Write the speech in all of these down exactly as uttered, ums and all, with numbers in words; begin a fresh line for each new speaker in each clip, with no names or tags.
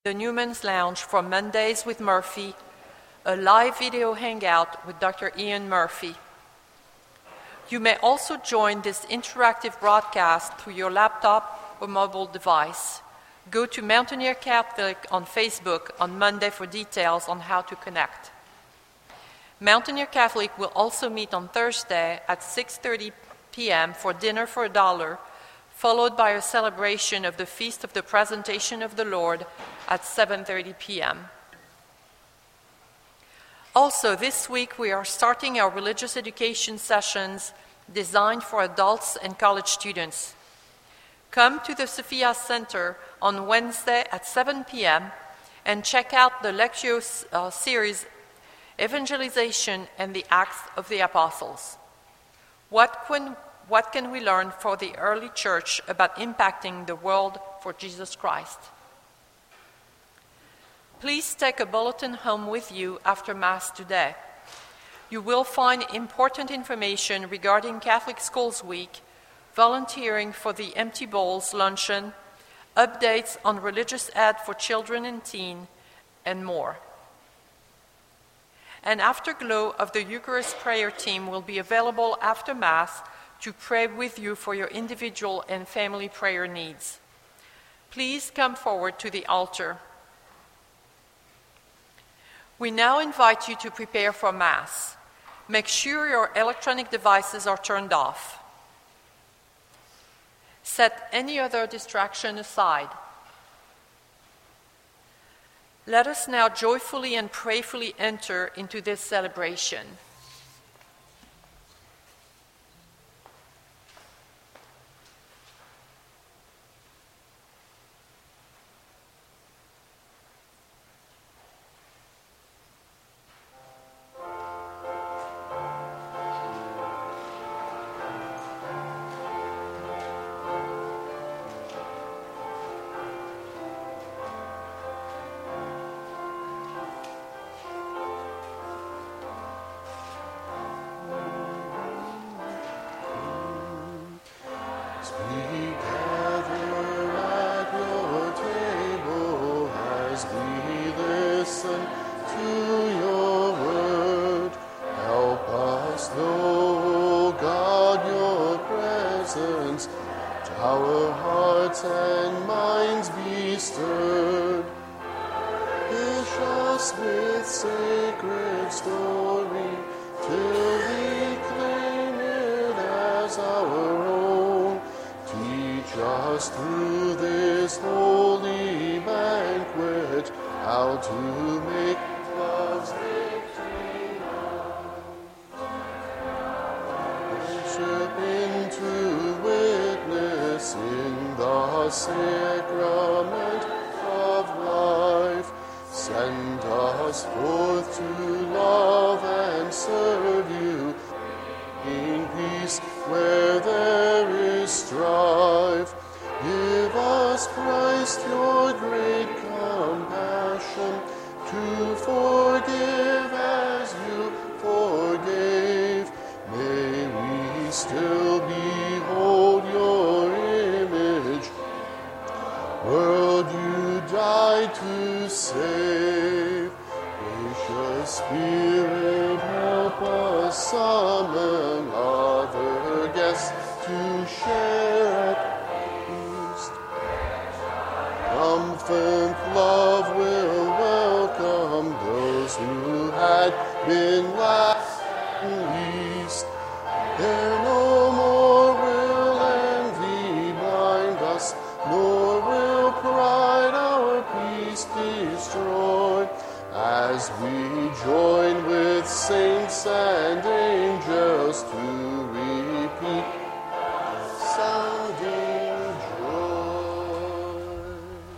the Newman's Lounge for Mondays with Murphy, a live video hangout with Doctor Ian Murphy. You may also join this interactive broadcast through your laptop or mobile device. Go to Mountaineer Catholic on Facebook on Monday for details on how to connect. Mountaineer Catholic will also meet on Thursday at six thirty p.m. for dinner for a dollar, followed by a celebration of the Feast of the Presentation of the Lord at seven thirty p.m. Also, this week we are starting our religious education sessions designed for adults and college students. Come to the Sophia Center on Wednesday at seven p.m. and check out the Lectio uh, series, Evangelization and the Acts of the Apostles. What can, what can we learn for the early church about impacting the world for Jesus Christ? Please take a bulletin home with you after Mass today. You will find important information regarding Catholic Schools Week, volunteering for the Empty Bowls luncheon, updates on religious ed for children and teen, and more. An afterglow of the Eucharist prayer team will be available after Mass to pray with you for your individual and family prayer needs. Please come forward to the altar. We now invite you to prepare for Mass. Make sure your electronic devices are turned off. Set any other distraction aside. Let us now joyfully and prayerfully enter into this celebration.
Our hearts and minds be stirred. Fish us with sacred story, till we claim it as our own. Teach us through this holy banquet how to make love's victory known. Worship into witness in the sacrament of life. Send us forth to love and serve you, in peace where there is strife. Give us, Christ, your great compassion, to forgive as you forgave. May we still behold your image, world you died to save. Gracious Spirit, help us summon other guests to share at feast. Triumphant love will welcome those who had been last and least. There no more will envy blind us, nor will pride our peace destroy, as we join with saints and angels to repeat sounding joy.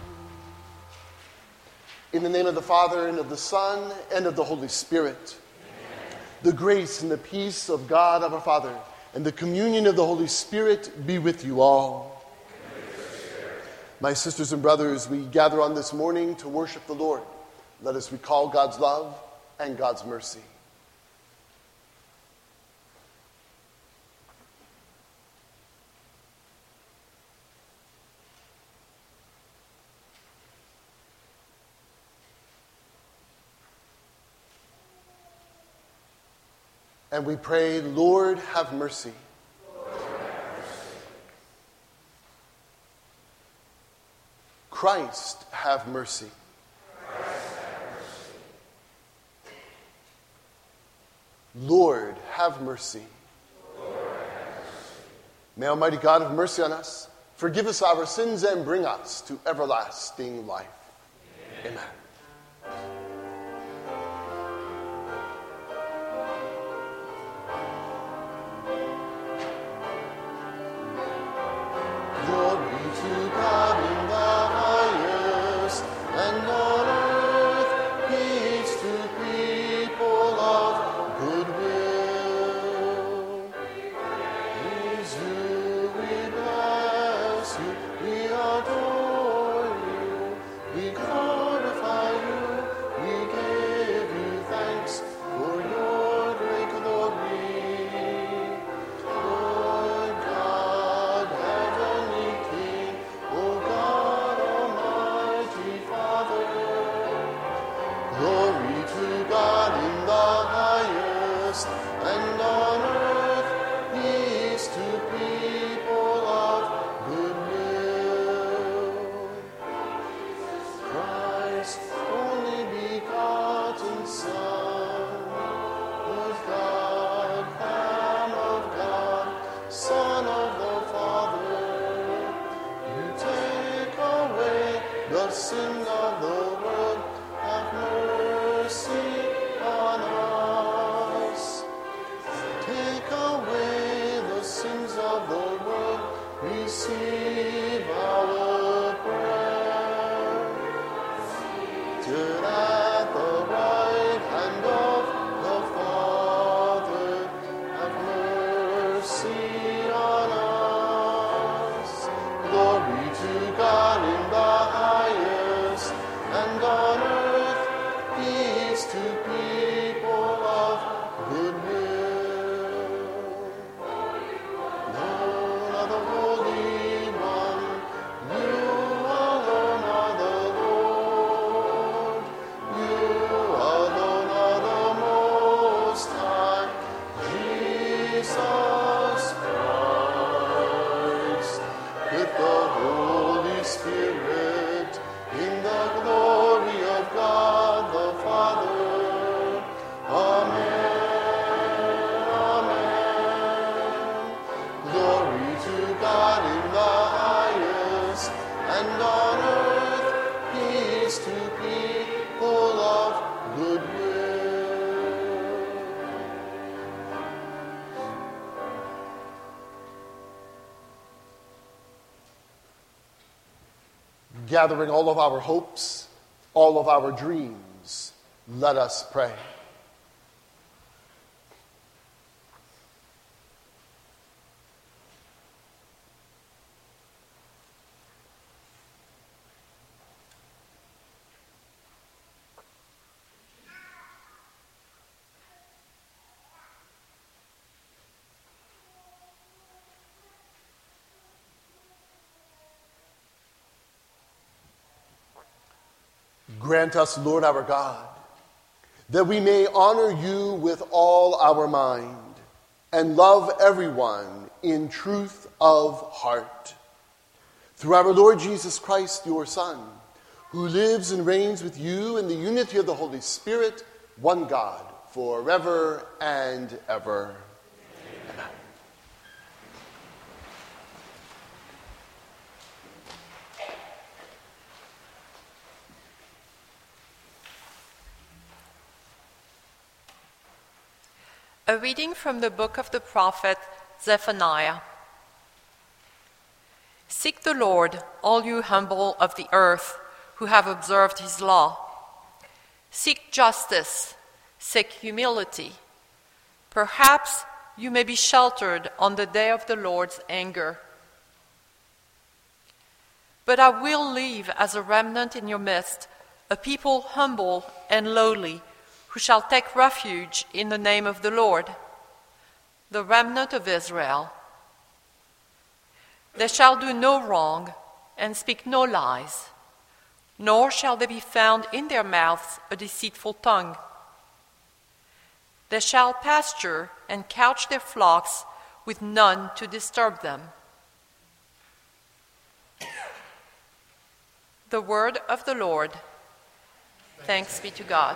In the name of the Father, and of the Son, and of the Holy Spirit, amen. The grace and the peace of God our Father, and the communion of the Holy Spirit be with you all. My sisters and brothers, we gather on this morning to worship the Lord. Let us recall God's love and God's mercy. And we pray, Lord, have mercy.
Lord, have mercy.
Christ, have mercy.
Christ, have mercy.
Lord, have mercy.
Lord, have mercy.
May Almighty God have mercy on us, forgive us our sins, and bring us to everlasting life. Amen. Amen. Glory to God in the highest, and on earth peace to people of good will. Praise you, we bless you, we adore you, we glorify you, we give you thanks for your great glory. Lord God, heavenly King, O God, Almighty Father, glory to God in the highest, and on earth peace to people of good will. Christ, only begotten Son, of God, Lamb of God, Son of the Father, you take away the sin of the world, have mercy on us. Take away the sins of the world, receive our prayer. Seated at the right hand of the Father, have mercy on us. Glory to God in the highest, and on earth peace to people of good will. Lord of the Holy One, you alone are the Lord. You alone are the Most High, Jesus Christ, with the Holy Spirit, in the glory of God the Father. Amen. Amen. Glory to God in the highest, and on earth peace to people of good will. Gathering all of our hopes, all of our dreams, let us pray. Grant us, Lord our God, that we may honor you with all our mind and love everyone in truth of heart. Through our Lord Jesus Christ, your Son, who lives and reigns with you in the unity of the Holy Spirit, one God, forever and ever. Amen.
A reading from the book of the prophet Zephaniah. Seek the Lord, all you humble of the earth who have observed his law. Seek justice, seek humility. Perhaps you may be sheltered on the day of the Lord's anger. But I will leave as a remnant in your midst a people humble and lowly, who shall take refuge in the name of the Lord, the remnant of Israel. They shall do no wrong and speak no lies, nor shall there be found in their mouths a deceitful tongue. They shall pasture and couch their flocks with none to disturb them. The word of the Lord. Thanks be to God.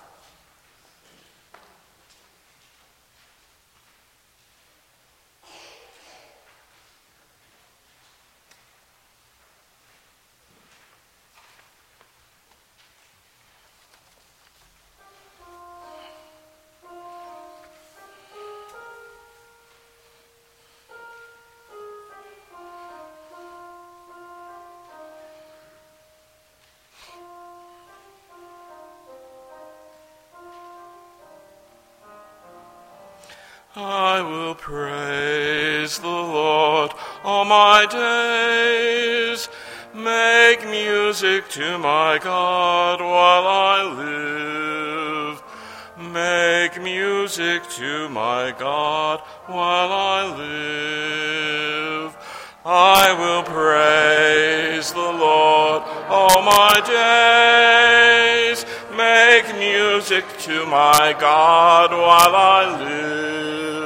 I will praise the Lord all my days, make music to my God while I live. Make music to my God while I live. I will praise the Lord all my days, make music to my God while I live.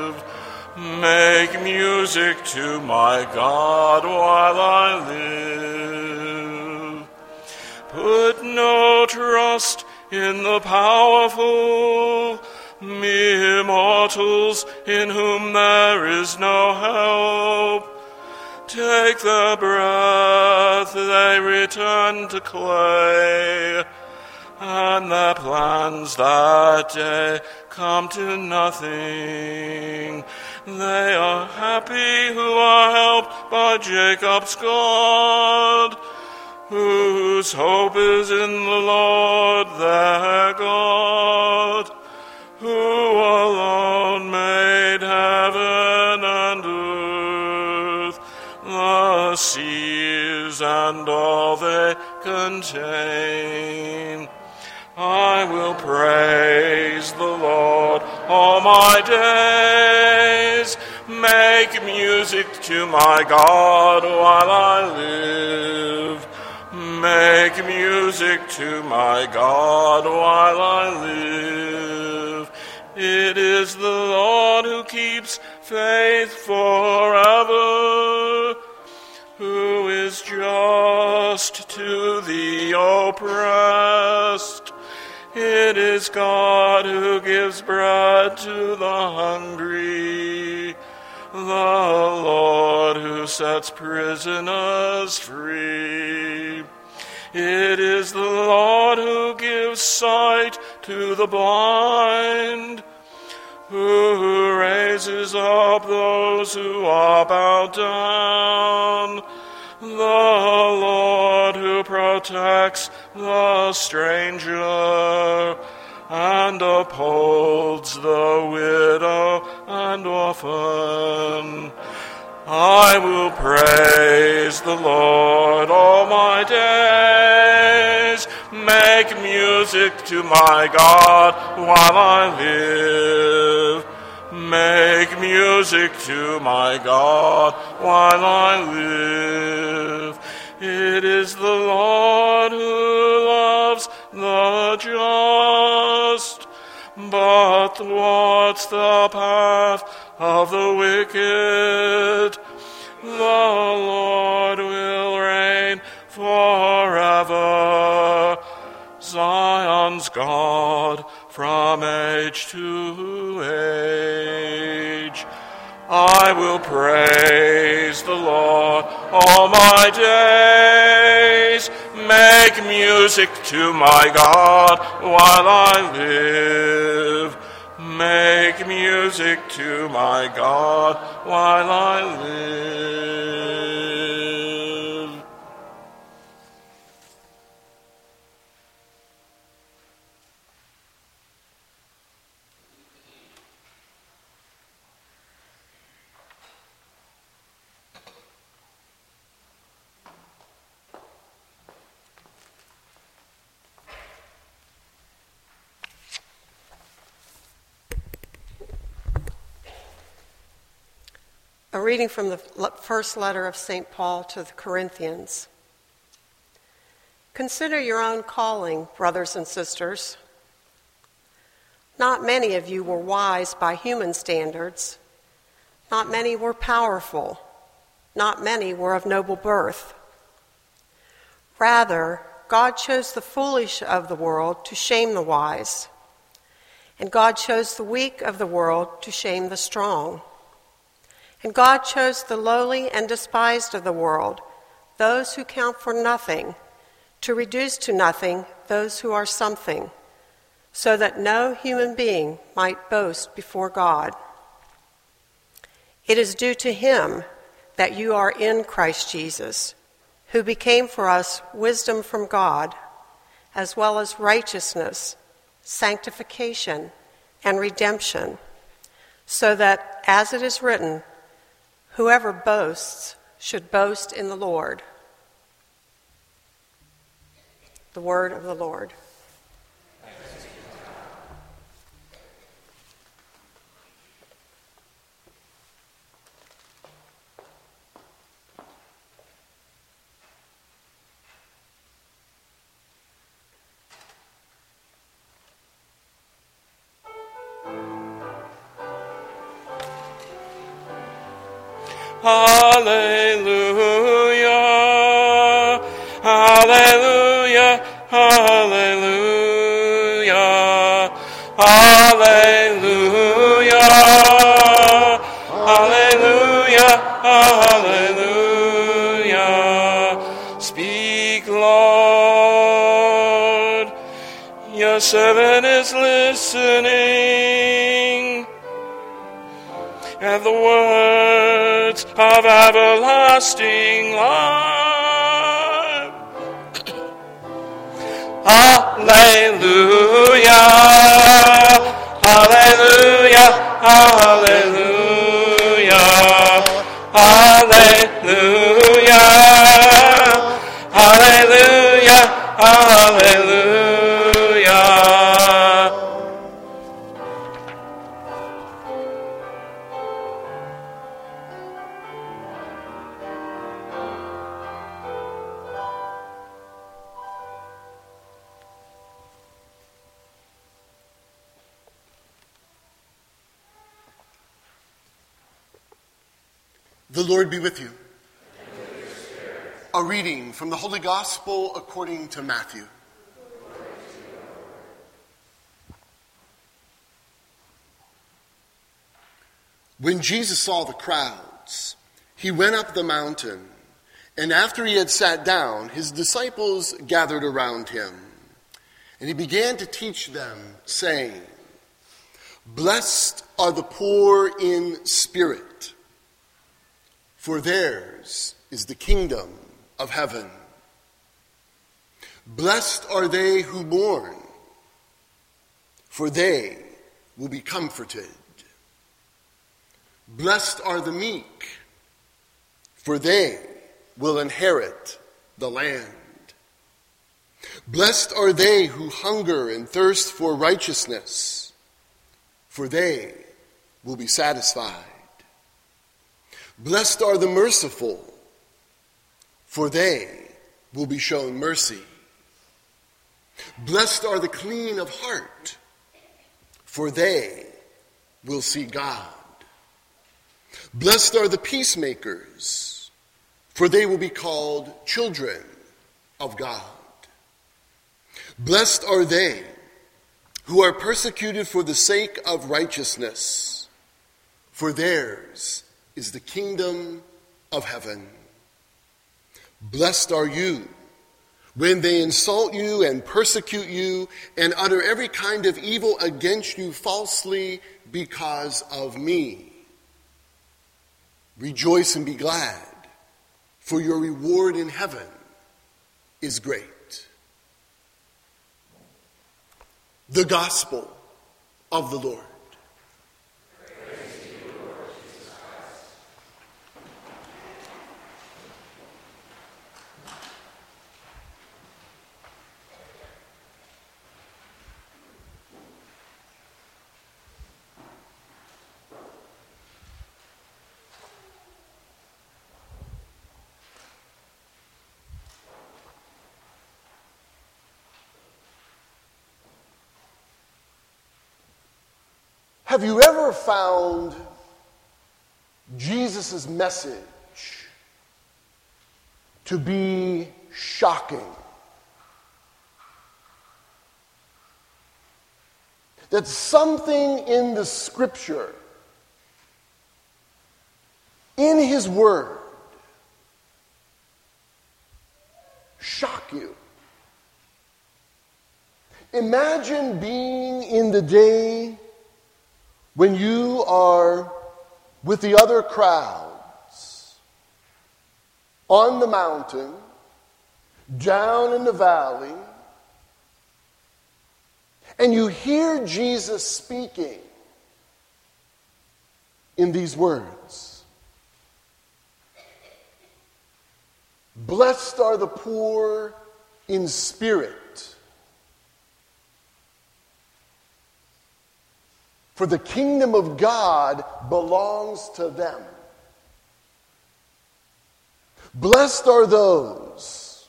Make music to my God while I live. Put no trust in the powerful, mere mortals in whom there is no help. Take their breath, they return to clay, and their plans that day come to nothing. They are happy who are helped by Jacob's God, whose hope is in the Lord their God, who alone made heaven and earth, the seas and all they contain. I will praise the Lord all my days, make music to my God while I live. Make music to my God while I live. It is the Lord who keeps faith forever, who is just to the oppressed. It is God who gives bread to the hungry, the Lord who sets prisoners free. It is the Lord who gives sight to the blind, who raises up those who are bowed down, the Lord who protects the stranger and upholds the widow and orphan. I will praise the Lord all my days, make music to my God while I live. Make music to my God while I live. It is the Lord who loves the just, but thwarts the path of the wicked. The Lord will reign forever, Zion's God from age to age. I will praise the Lord all my days, make music to my God while I live. Make music to my God while I live.
A reading from the first letter of Saint Paul to the Corinthians. Consider your own calling, brothers and sisters. Not many of you were wise by human standards. Not many were powerful. Not many were of noble birth. Rather, God chose the foolish of the world to shame the wise. And God chose the weak of the world to shame the strong. And God chose the lowly and despised of the world, those who count for nothing, to reduce to nothing those who are something, so that no human being might boast before God. It is due to him that you are in Christ Jesus, who became for us wisdom from God, as well as righteousness, sanctification, and redemption, so that, as it is written, whoever boasts should boast in the Lord. The word of the Lord.
Hallelujah, hallelujah, hallelujah, hallelujah, hallelujah, hallelujah. Speak, Lord, your servant is listening, and the words of everlasting life. Hallelujah, hallelujah, hallelujah, hallelujah, hallelujah, hallelujah.
The Lord be with you. A reading from the Holy Gospel according to Matthew. When Jesus saw the crowds, he went up the mountain, and after he had sat down, his disciples gathered around him. And he began to teach them, saying, "Blessed are the poor in spirit, for theirs is the kingdom of heaven. Blessed are they who mourn, for they will be comforted. Blessed are the meek, for they will inherit the land. Blessed are they who hunger and thirst for righteousness, for they will be satisfied. Blessed are the merciful, for they will be shown mercy. Blessed are the clean of heart, for they will see God. Blessed are the peacemakers, for they will be called children of God. Blessed are they who are persecuted for the sake of righteousness, for theirs is the kingdom of heaven. Blessed are you when they insult you and persecute you and utter every kind of evil against you falsely because of me. Rejoice and be glad, for your reward in heaven is great." The Gospel of the Lord. Have you ever found Jesus' message to be shocking? That something in the Scripture, in His Word, shock you. Imagine being in the day when you are with the other crowds on the mountain, down in the valley, and you hear Jesus speaking in these words. Blessed are the poor in spirit, for the kingdom of God belongs to them. Blessed are those,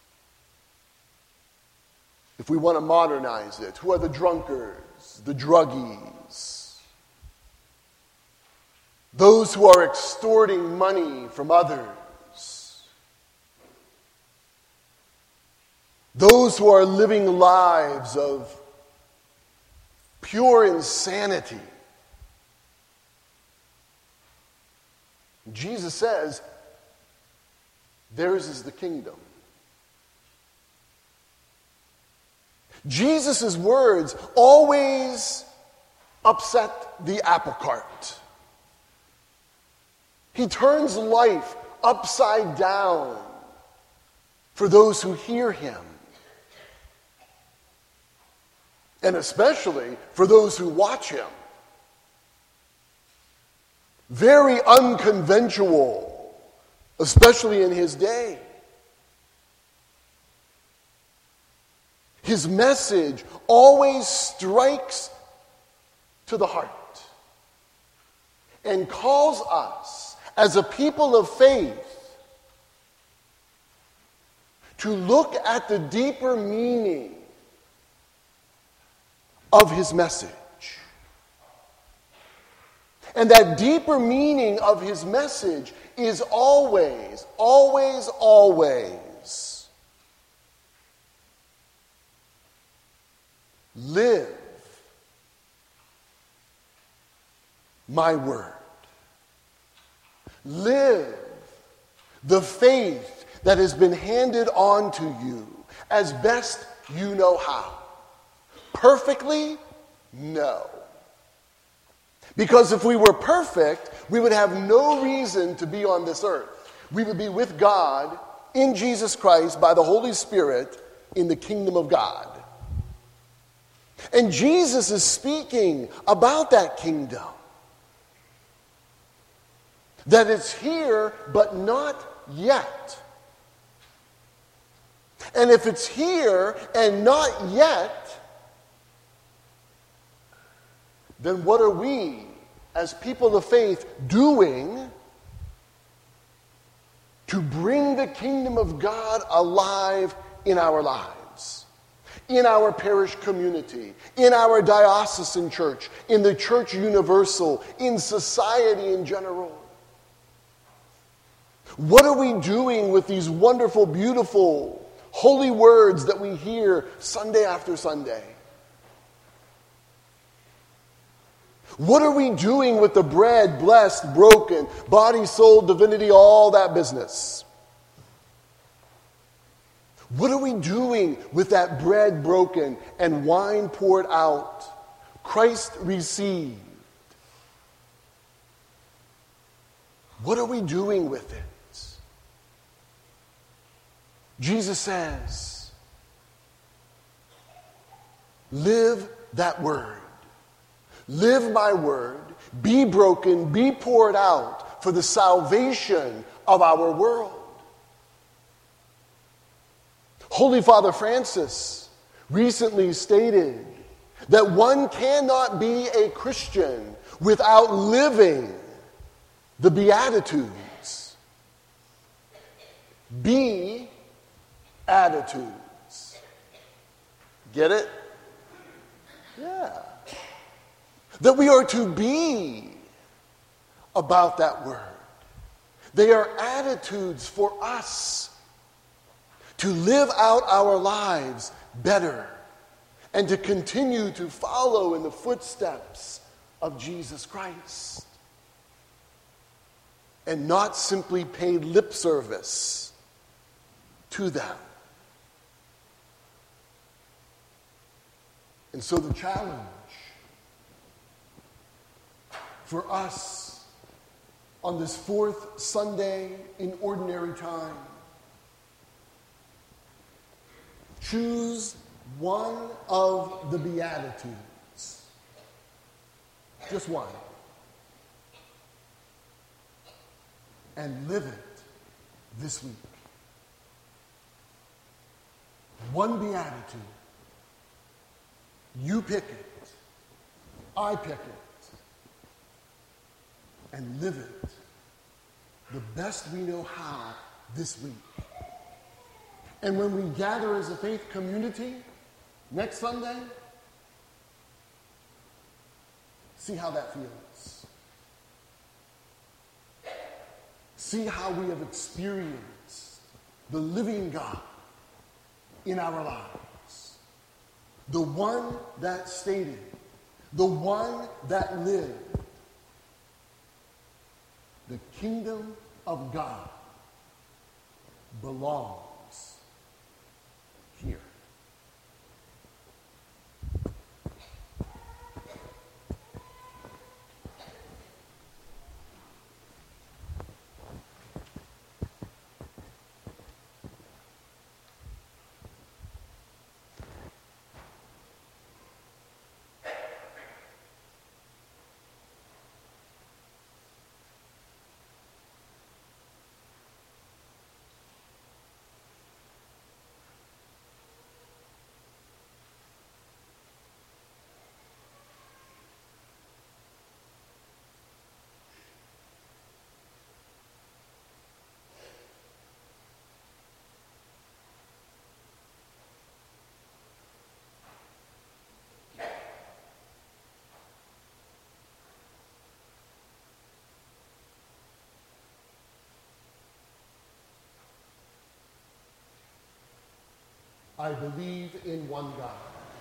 if we want to modernize it, who are the drunkards, the druggies, those who are extorting money from others, those who are living lives of pure insanity. Jesus says, theirs is the kingdom. Jesus' words always upset the apple cart. He turns life upside down for those who hear him. And especially for those who watch him. Very unconventional, especially in his day. His message always strikes to the heart and calls us, as a people of faith, to look at the deeper meaning of his message. And that deeper meaning of his message is always, always, always live my word. Live the faith that has been handed on to you as best you know how. Perfectly? No. Because if we were perfect, we would have no reason to be on this earth. We would be with God in Jesus Christ by the Holy Spirit in the kingdom of God. And Jesus is speaking about that kingdom. That it's here, but not yet. And if it's here and not yet, then what are we, as people of faith, doing to bring the kingdom of God alive in our lives, in our parish community, in our diocesan church, in the church universal, in society in general? What are we doing with these wonderful, beautiful, holy words that we hear Sunday after Sunday? What are we doing with the bread, blessed, broken, body, soul, divinity, all that business? What are we doing with that bread broken and wine poured out, Christ received? What are we doing with it? Jesus says, live that word. Live my word. Be broken, be poured out for the salvation of our world. Holy Father Francis recently stated that one cannot be a Christian without living the Beatitudes. Be attitudes. Get it? Yeah. that we are to be about that word. They are attitudes for us to live out our lives better and to continue to follow in the footsteps of Jesus Christ. And not simply pay lip service to them. And so the challenge for us on this fourth Sunday in ordinary time, choose one of the Beatitudes. Just one. And live it this week. One beatitude. You pick it. I pick it. And live it the best we know how this week. And when we gather as a faith community next Sunday, see how that feels. See how we have experienced the living God in our lives. The one that stated, the one that lived. The kingdom of God belongs here. I believe in one God.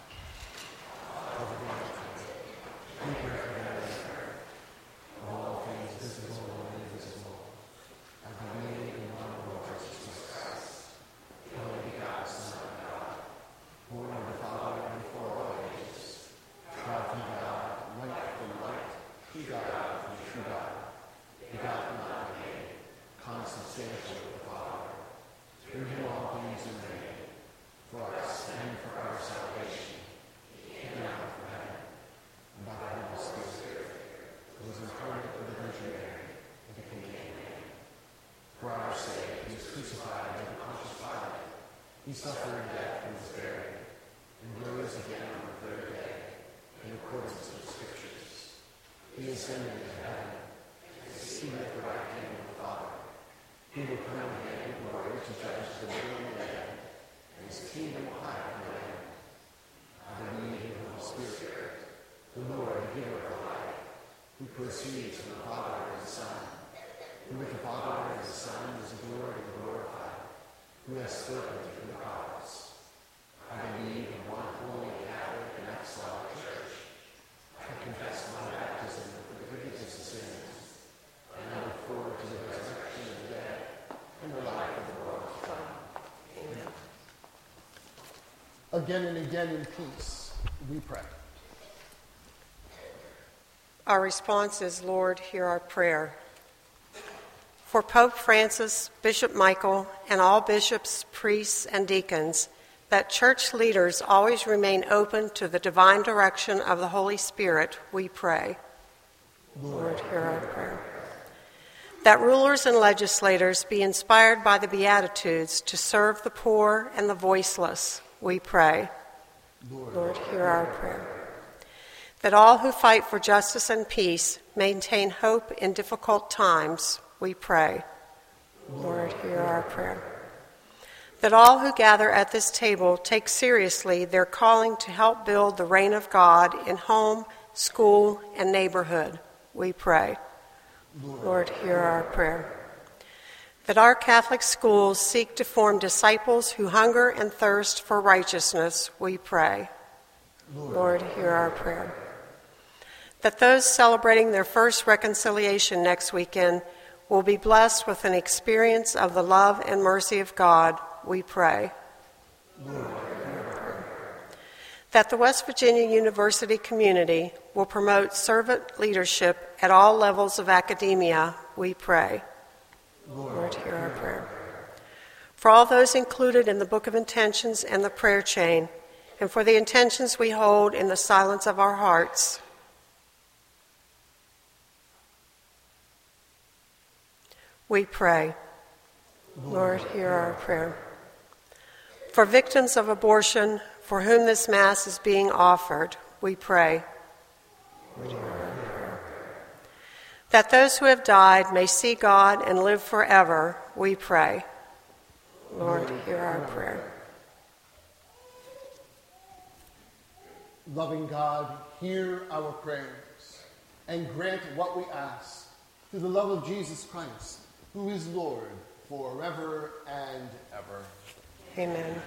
All things visible and invisible. I believe in one Lord Jesus Christ, the only begotten Son of God, born of the Father and before all ages, God from God, light from light, true God from true God, begotten not made, consubstantial with the Father. Through him all things are made. For us and for our salvation, he came out from heaven, and by the Holy Spirit, who was incarnate of the Virgin Mary, and became man. For our sake, he was crucified under Pontius Pilate. He suffered death and was buried, and rose again on the third day, in accordance with the Scriptures. He ascended into heaven, and is seated at the right hand of the Father. He will come again in glory to judge the living and the dead. His kingdom will have no end. I believe in the Holy Spirit, the Lord, the giver of life, who proceeds from the Father and the Son, who with the Father and the Son is adored and glorified, who has spoken from the prophets. I believe in one holy Catholic and apostolic church. I confess my baptism for the forgiveness of sins, and I look forward to the resurrection of the dead and the life of the world to come. Amen. Again and again in peace, we pray.
Our response is, Lord, hear our prayer. For Pope Francis, Bishop Michael, and all bishops, priests, and deacons, that church leaders always remain open to the divine direction of the Holy Spirit, we pray. Lord, hear our prayer. That rulers and legislators be inspired by the Beatitudes to serve the poor and the voiceless, we pray. Lord, Lord, hear our prayer. That all who fight for justice and peace maintain hope in difficult times, we pray. Lord, hear our prayer. That all who gather at this table take seriously their calling to help build the reign of God in home, school, and neighborhood, we pray. Lord, hear our prayer. That our Catholic schools seek to form disciples who hunger and thirst for righteousness, we pray. Lord, hear our prayer. That those celebrating their first reconciliation next weekend will be blessed with an experience of the love and mercy of God, we pray. Lord, that the West Virginia University community will promote servant leadership at all levels of academia, we pray. Lord, Lord, hear our prayer. For all those included in the Book of Intentions and the prayer chain, and for the intentions we hold in the silence of our hearts, we pray. Lord, hear our prayer. For victims of abortion, for whom this Mass is being offered, we pray. Lord, hear our prayer. That those who have died may see God and live forever, we pray. Lord, hear our prayer.
Loving God, hear our prayers and grant what we ask through the love of Jesus Christ, who is Lord forever and ever.
Amen.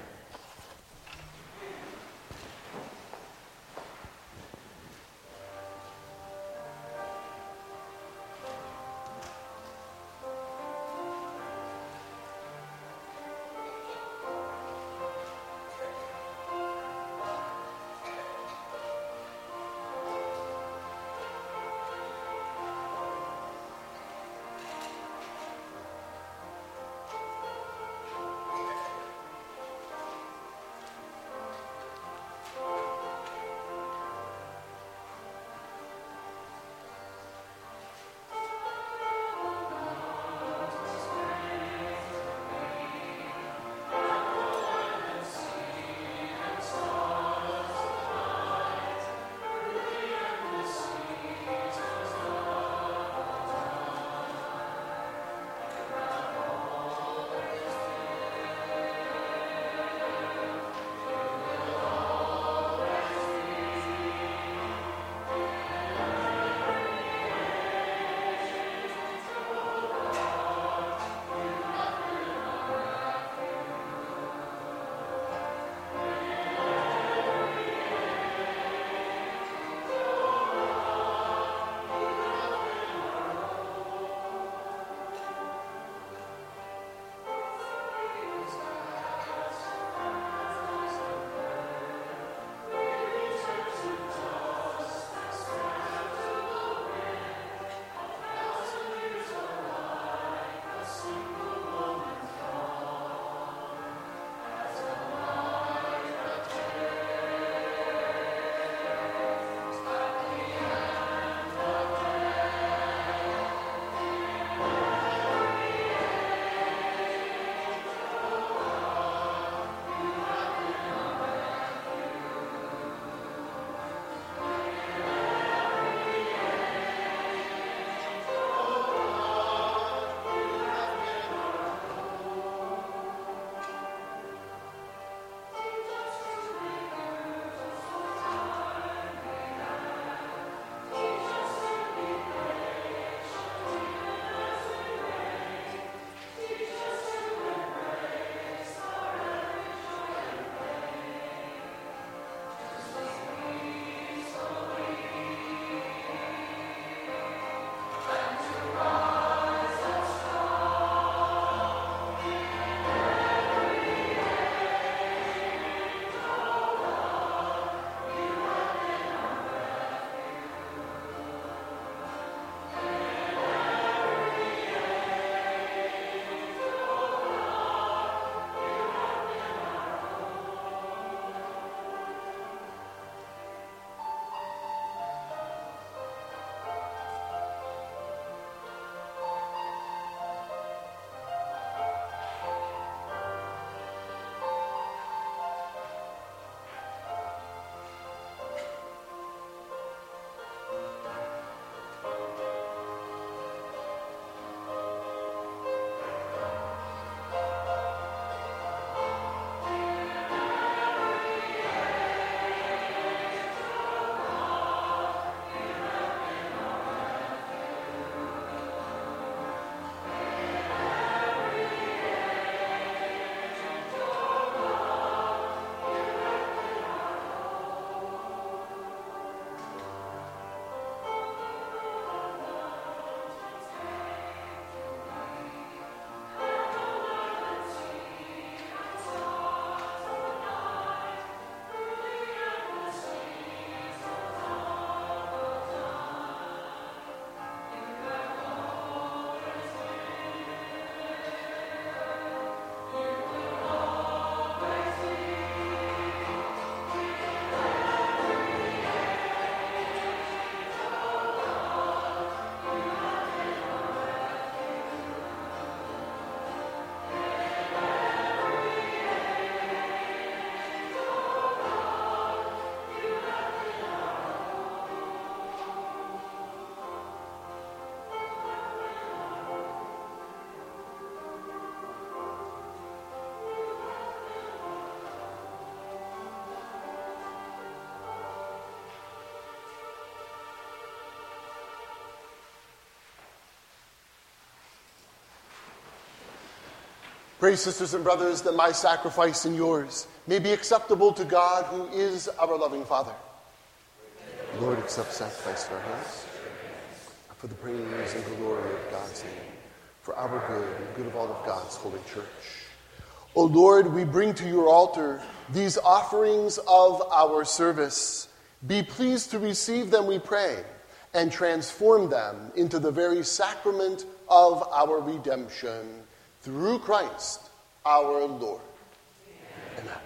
Pray, sisters and brothers, that my sacrifice and yours may be acceptable to God, who is our loving Father. Lord, accept sacrifice for our hands, for the praise and glory of God's name, for our good and good of all of God's holy church. O Lord, we bring to your altar these offerings of our service. Be pleased to receive them, we pray, and transform them into the very sacrament of our redemption, through Christ our Lord. Amen. Amen.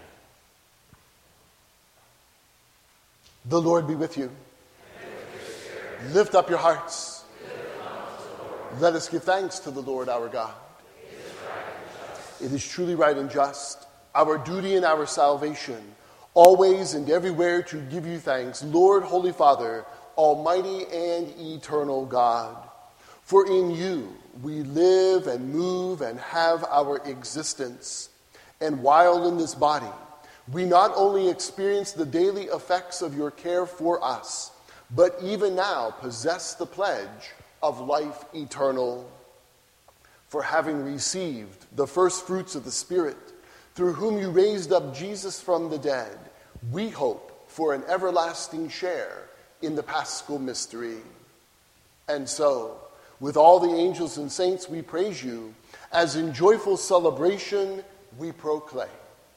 The Lord be with you. With Lift up your hearts. Let us give thanks to the Lord our God. It is, right it is truly right and just, our duty and our salvation, always and everywhere to give you thanks, Lord, Holy Father, Almighty and eternal God. For in you we live and move and have our existence. And while in this body, we not only experience the daily effects of your care for us, but even now possess the pledge of life eternal. For having received the first fruits of the Spirit, through whom you raised up Jesus from the dead, we hope for an everlasting share in the Paschal mystery. And so, with all the angels and saints, we praise you, as in joyful celebration we proclaim.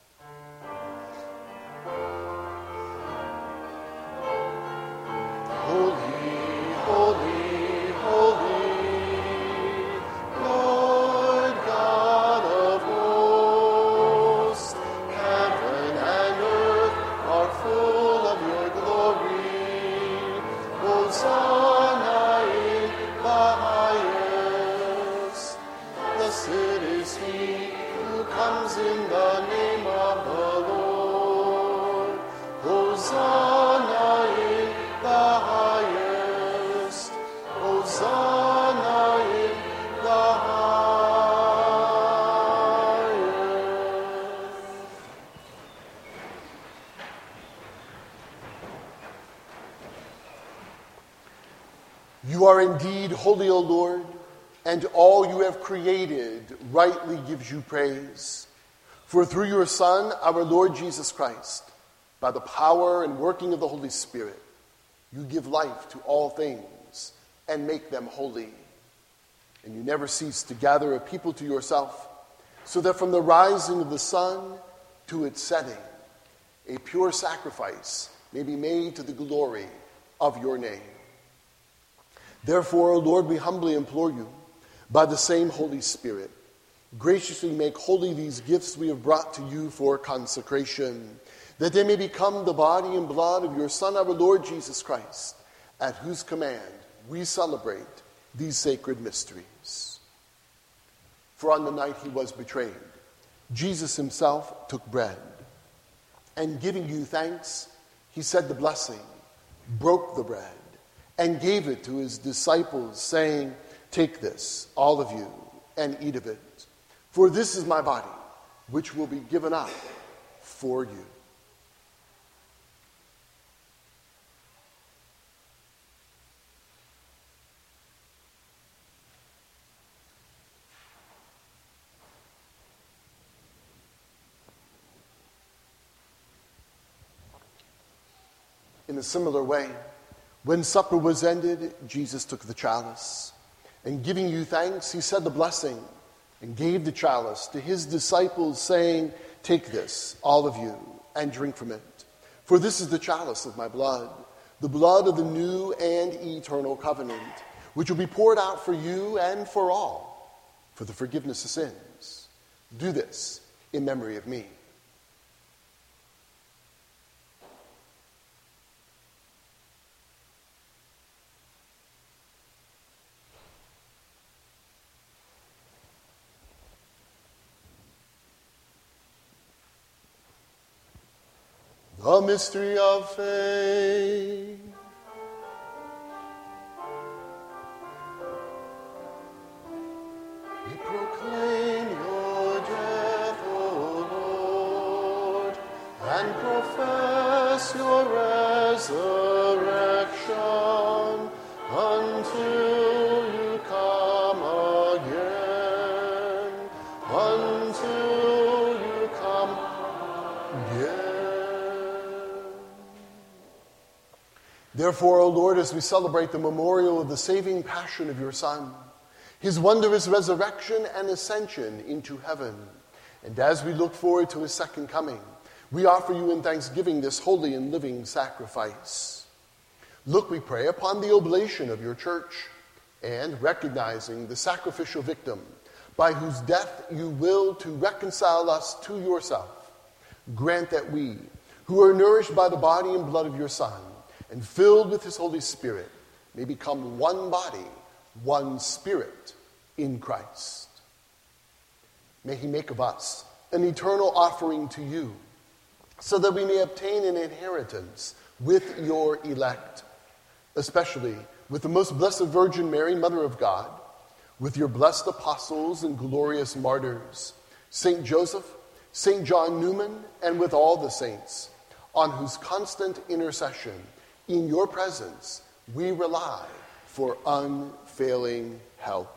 Holy, holy, holy, Lord God of hosts, heaven and earth are full of your glory. Hosanna in the highest. Blessed is he who comes in the name of the Lord. Hosanna in the highest. Hosanna in the highest. You are indeed holy, O Lord, and all you have created rightly gives you praise. For through your Son, our Lord Jesus Christ, by the power and working of the Holy Spirit, you give life to all things and make them holy. And you never cease to gather a people to yourself, so that from the rising of the sun to its setting, a pure sacrifice may be made to the glory of your name. Therefore, O Lord, we humbly implore you, by the same Holy Spirit, graciously make holy these gifts we have brought to you for consecration, that they may become the body and blood of your Son, our Lord Jesus Christ, at whose command we celebrate these sacred mysteries. For on the night he was betrayed, Jesus himself took bread, and giving you thanks, he said the blessing, broke the bread, and gave it to his disciples, saying, "Take this, all of you, and eat of it. For this is my body, which will be given up for you." In a similar way, when supper was ended, Jesus took the chalice, and giving you thanks, he said the blessing, and gave the chalice to his disciples, saying, "Take this, all of you, and drink from it. For this is the chalice of my blood, the blood of the new and eternal covenant, which will be poured out for you and for all, for the forgiveness of sins. Do this in memory of me." The mystery of faith. We proclaim your death, O Lord, and profess your resurrection until you come again, until Therefore, O Lord, as we celebrate the memorial of the saving passion of your Son, his wondrous resurrection and ascension into heaven, and as we look forward to his second coming, we offer you in thanksgiving this holy and living sacrifice. Look, we pray, upon the oblation of your church, and recognizing the sacrificial victim by whose death you will to reconcile us to yourself, grant that we, who are nourished by the body and blood of your Son, and filled with his Holy Spirit, may become one body, one spirit in Christ. May he make of us an eternal offering to you, so that we may obtain an inheritance with your elect, especially with the most blessed Virgin Mary, Mother of God, with your blessed apostles and glorious martyrs, Saint Joseph, Saint John Newman, and with all the saints, on whose constant intercession in your presence we rely for unfailing help.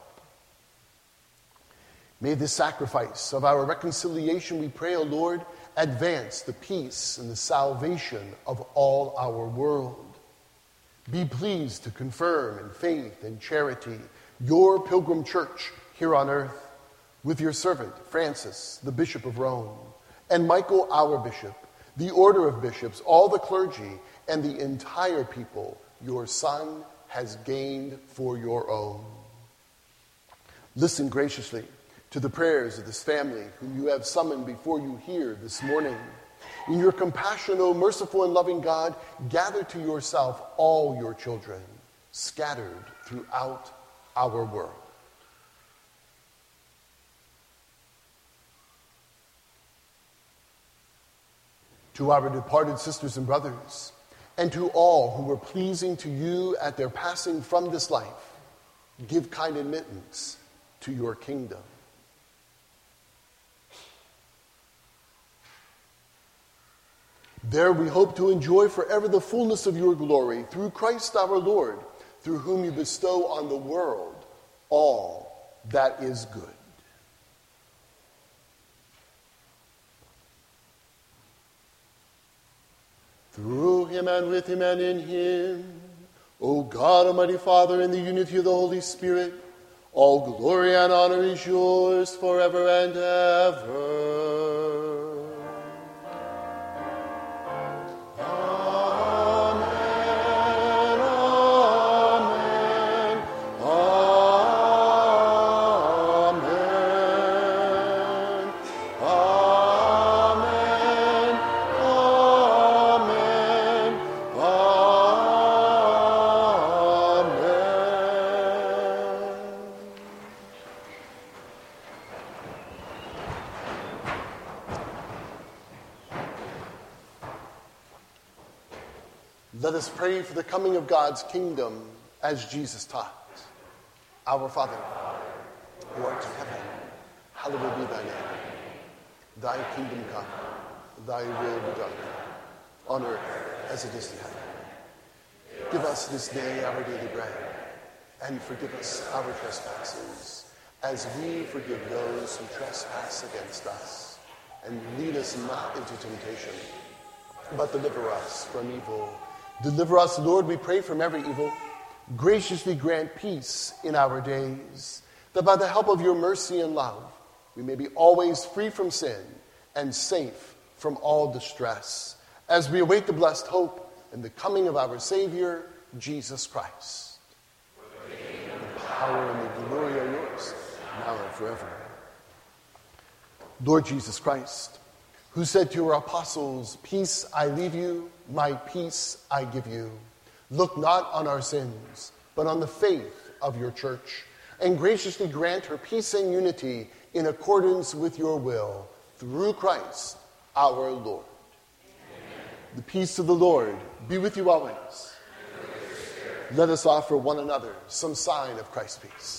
May this sacrifice of our reconciliation, we pray, O Lord, advance the peace and the salvation of all our world. Be pleased to confirm in faith and charity your pilgrim church here on earth, with your servant Francis, the Bishop of Rome, and Michael, our bishop, the order of bishops, all the clergy, and the entire people your Son has gained for your own. Listen graciously to the prayers of this family whom you have summoned before you here this morning. In your compassion, O merciful and loving God, gather to yourself all your children scattered throughout our world. To our departed sisters and brothers, and to all who were pleasing to you at their passing from this life, give kind admittance to your kingdom. There we hope to enjoy forever the fullness of your glory, through Christ our Lord, through whom you bestow on the world all that is good. Through him and with him and in him, O God, Almighty Father, in the unity of the Holy Spirit, all glory and honor is yours forever and ever. Let us pray for the coming of God's kingdom as Jesus taught. Our Father, who art in heaven, hallowed be thy name. Thy kingdom come, thy will be done, on earth as it is in heaven. Give us this day our daily bread, and forgive us our trespasses, as we forgive those who trespass against us. And lead us not into temptation, but deliver us from evil. Deliver us, Lord, we pray, from every evil. Graciously grant peace in our days, that by the help of your mercy and love, we may be always free from sin and safe from all distress, as we await the blessed hope and the coming of our Savior, Jesus Christ. The power and the glory are yours, now and forever. Lord Jesus Christ, who said to your apostles, "Peace I leave you, my peace I give you," look not on our sins, but on the faith of your church, and graciously grant her peace and unity in accordance with your will, through Christ our Lord. Amen. The peace of the Lord be with you always. Let us offer one another some sign of Christ's peace.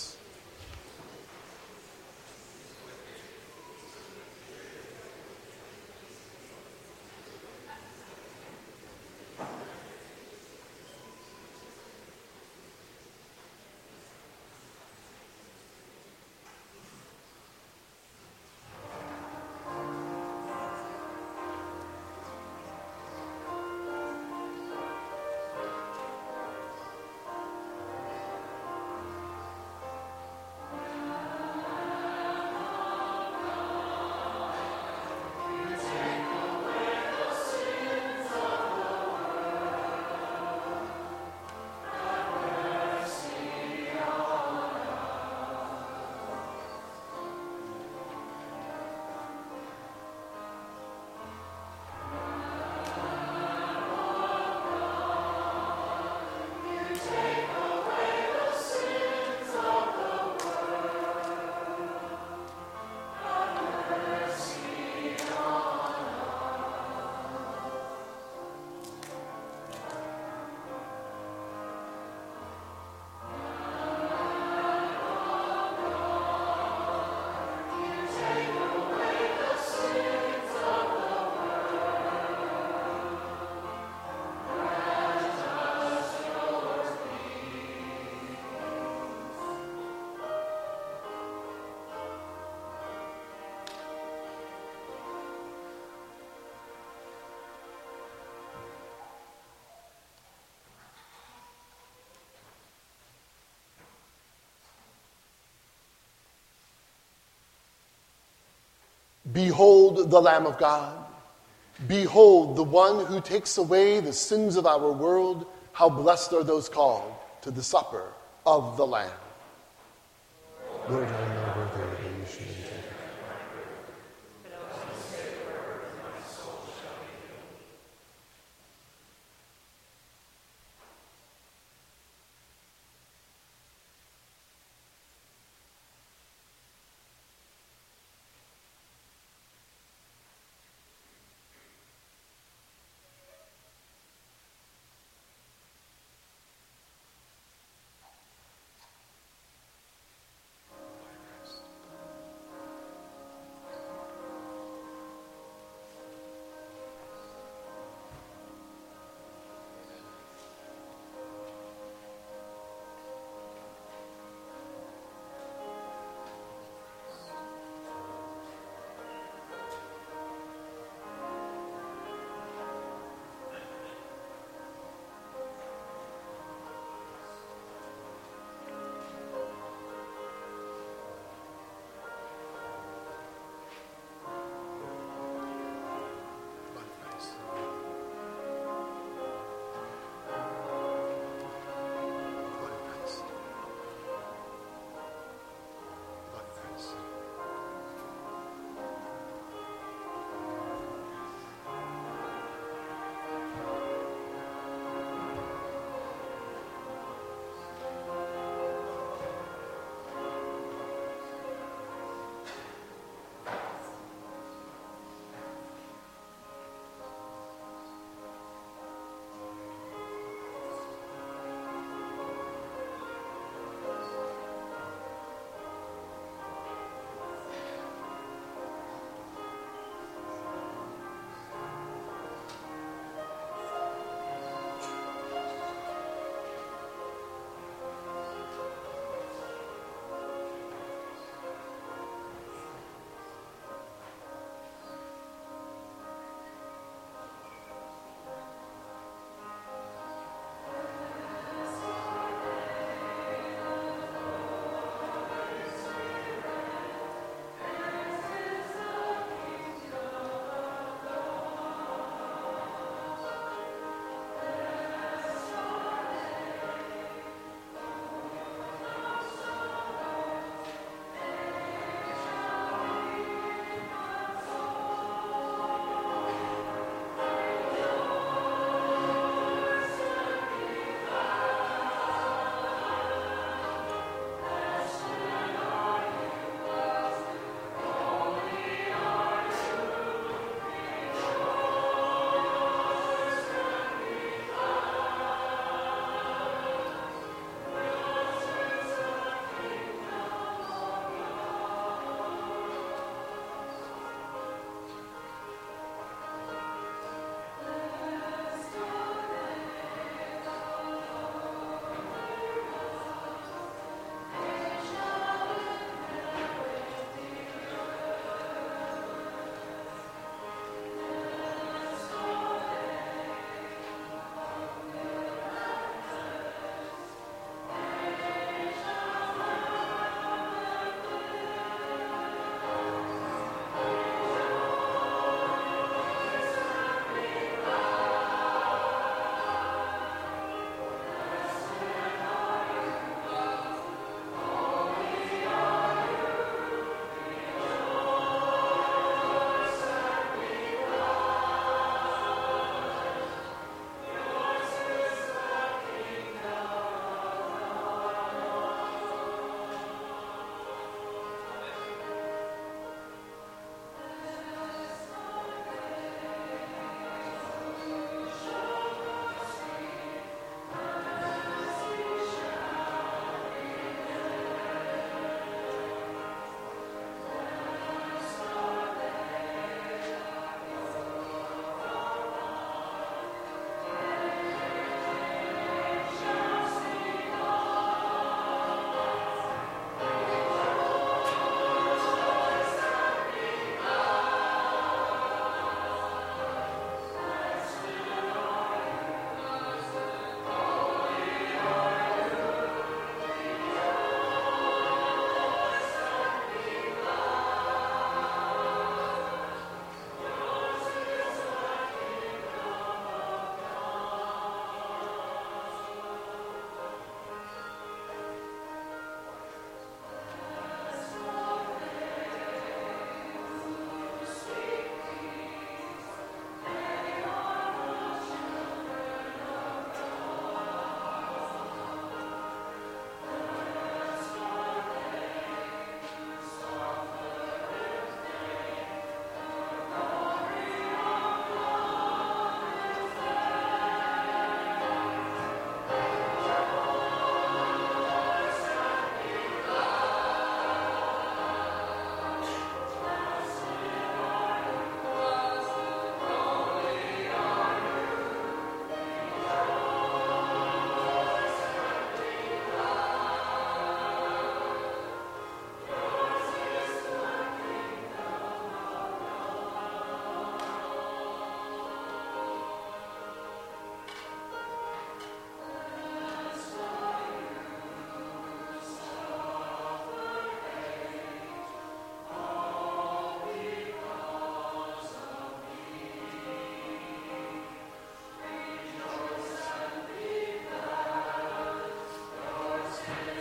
Behold the Lamb of God. Behold the one who takes away the sins of our world. How blessed are those called to the supper of the Lamb. Lord, I am not worthy that you should enter.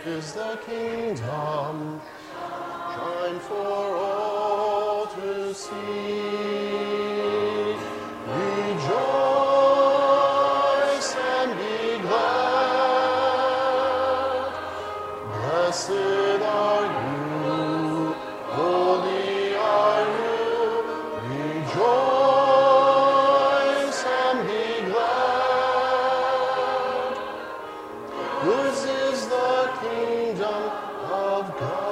is the kingdom, shine for all to see. Rejoice and be glad. Blessed are you, holy are you. Rejoice and be glad. Yours is the kingdom of God.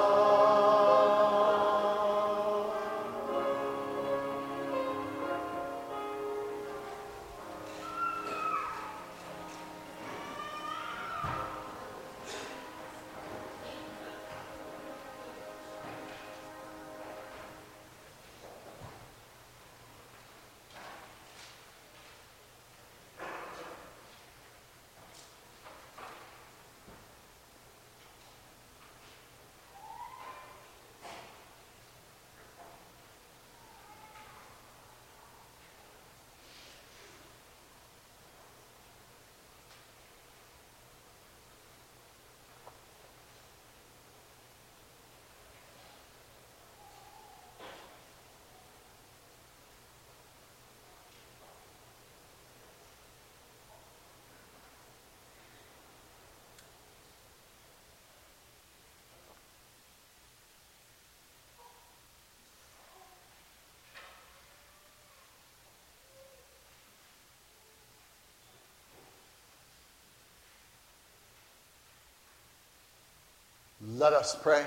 Let us pray.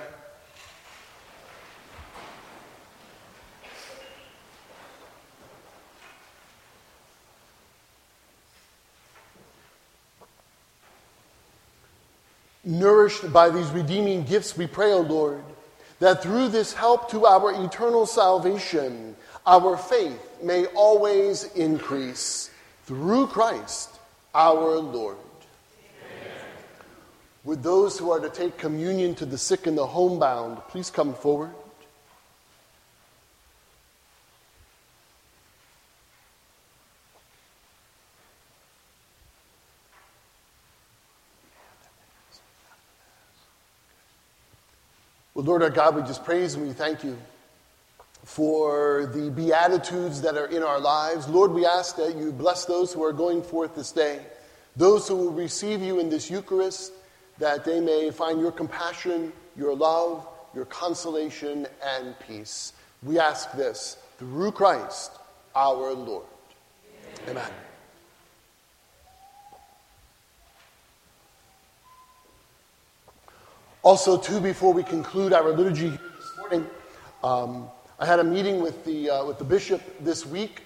Nourished by these redeeming gifts, we pray, O Lord, that through this help to our eternal salvation, our faith may always increase. Through Christ our Lord. Would those who are to take communion to the sick and the homebound please come forward? Well, Lord our God, we just praise and we thank you for the beatitudes that are in our lives. Lord, we ask that you bless those who are going forth this day, those who will receive you in this Eucharist, that they may find your compassion, your love, your consolation, and peace. We ask this through Christ our Lord. Amen. Amen. Also, too, before we conclude our liturgy this morning, um, I had a meeting with the uh, with the bishop this week,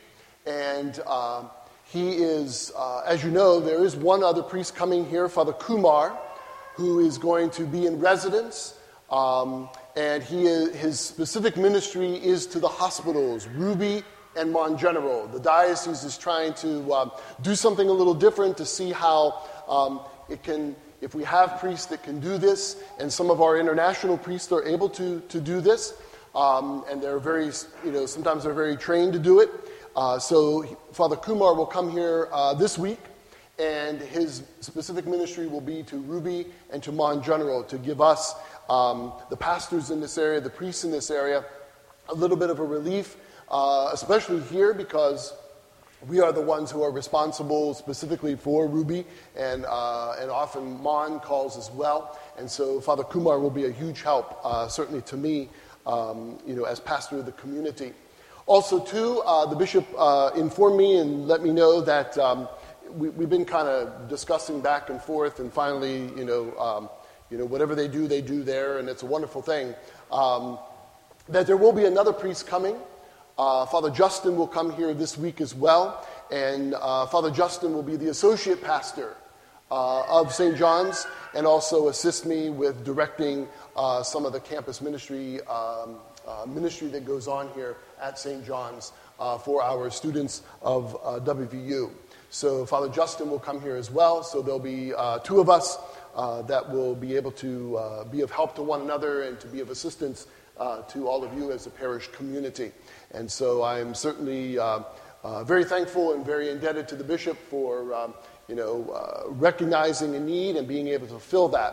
and uh, he is, uh, as you know, there is one other priest coming here, Father Kumar, who is going to be in residence, um, and he is, his specific ministry is to the hospitals, Ruby and Mon General. The diocese is trying to uh, do something a little different to see how um, it can, if we have priests that can do this, and some of our international priests are able to, to do this, um, and they're very, you know, sometimes they're very trained to do it. Uh, so Father Kumar will come here uh, this week, and his specific ministry will be to Ruby and to Mon General, to give us, um, the pastors in this area, the priests in this area, a little bit of a relief, uh, especially here because we are the ones who are responsible specifically for Ruby, and uh, and often Mon calls as well. And so Father Kumar will be a huge help, uh, certainly to me, um, you know, as pastor of the community. Also, too, uh, the bishop uh, informed me and let me know that um, we, we've been kind of discussing back and forth, and finally, you know, um, you know, whatever they do, they do there, and it's a wonderful thing. Um, that there will be another priest coming. Uh, Father Justin will come here this week as well, and uh, Father Justin will be the associate pastor uh, of Saint John's, and also assist me with directing uh, some of the campus ministry um, uh, ministry that goes on here at Saint John's uh, for our students of uh, W V U. So Father Justin will come here as well, so there'll be uh, two of us uh, that will be able to uh, be of help to one another and to be of assistance uh, to all of you as a parish community. And so I'm certainly uh, uh, very thankful and very indebted to the bishop for um, you know, uh, recognizing a need and being able to fill that.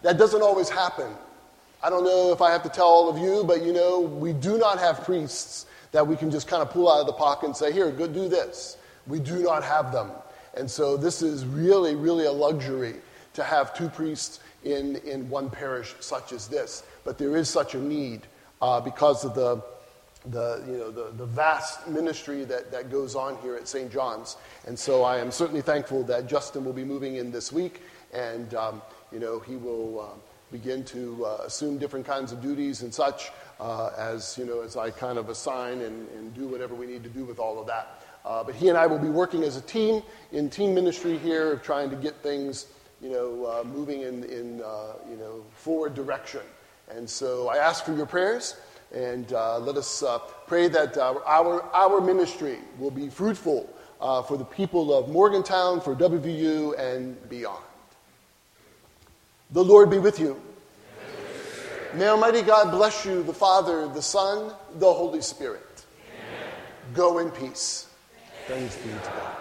that doesn't always happen. I don't know if I have to tell all of you, but you know, we do not have priests that we can just kind of pull out of the pocket and say, here, go do this. We do not have them. And so this is really, really a luxury to have two priests in, in one parish such as this. But there is such a need uh, because of the, the, you know, the, the vast ministry that, that goes on here at Saint John's. And so I am certainly thankful that Justin will be moving in this week, and um, you know, he will uh, begin to uh, assume different kinds of duties and such uh, as, you know, as I kind of assign and, and do whatever we need to do with all of that. Uh, but he and I will be working as a team in team ministry here, trying to get things, you know, uh, moving in, in uh, you know, forward direction. And so I ask for your prayers, and uh, let us uh, pray that uh, our, our ministry will be fruitful uh, for the people of Morgantown, for W V U, and beyond. The Lord be with you. May Almighty God bless you, the Father, the Son, the Holy Spirit. Amen. Go in peace. Thanks be to God.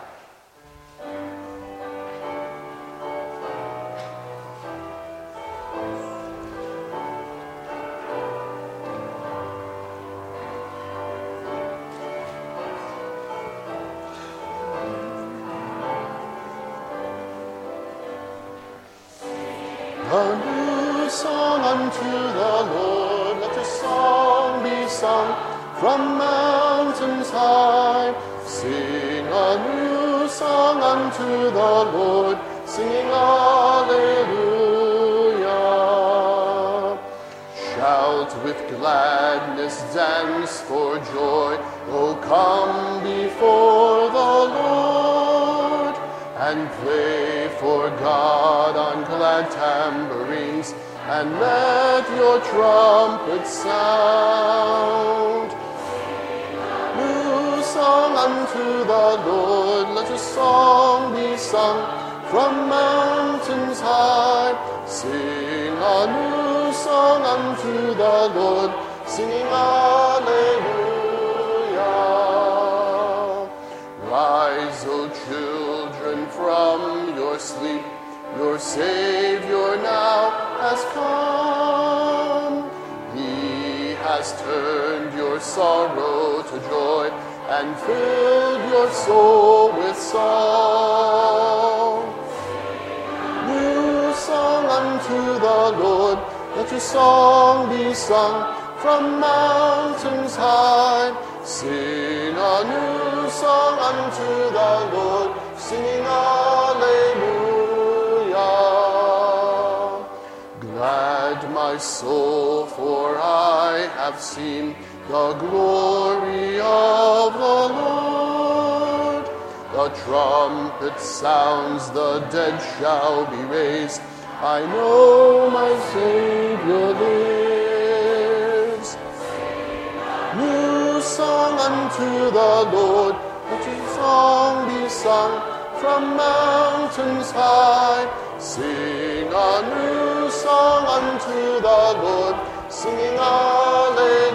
A new song unto the Lord, let a song be sung from mountains high. Sing a new song unto the Lord, singing Alleluia. Shout with gladness, dance for joy, oh come before the Lord, and play for God on glad tambourines, and let your trumpets sound. New song unto the Lord, let a song be sung from mountains high. Sing a new song unto the Lord, singing Alleluia. Rise, O children, from your sleep, your Savior now has come. He has turned your sorrow to joy and filled your soul with song. New song unto the Lord, let your song be sung from mountains high. Sing a new song unto the Lord, singing Alleluia. Glad my soul, for I have seen the glory of the Lord. The trumpet sounds, the dead shall be raised. I know my Savior lives. New song unto the Lord, let your song be sung from mountains high. Sing a new song unto the Lord, singing Alleluia.